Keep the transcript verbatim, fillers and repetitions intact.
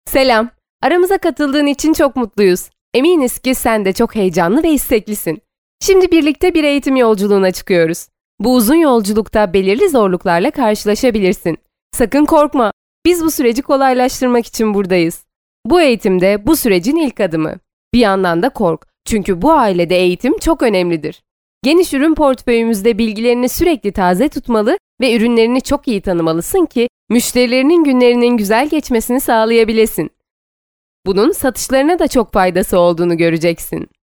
Selam. Aramıza katıldığın için çok mutluyuz. Eminiz ki sen de çok heyecanlı ve isteklisin. Şimdi birlikte bir eğitim yolculuğuna çıkıyoruz. Bu uzun yolculukta belirli zorluklarla karşılaşabilirsin. Sakın korkma. Biz bu süreci kolaylaştırmak için buradayız. Bu eğitimde bu sürecin ilk adımı. Bir yandan da kork. Çünkü bu ailede eğitim çok önemlidir. Geniş ürün portföyümüzde bilgilerini sürekli taze tutmalı ve ürünlerini çok iyi tanımalısın ki müşterilerinin günlerinin güzel geçmesini sağlayabilesin. Bunun satışlarına da çok faydası olduğunu göreceksin.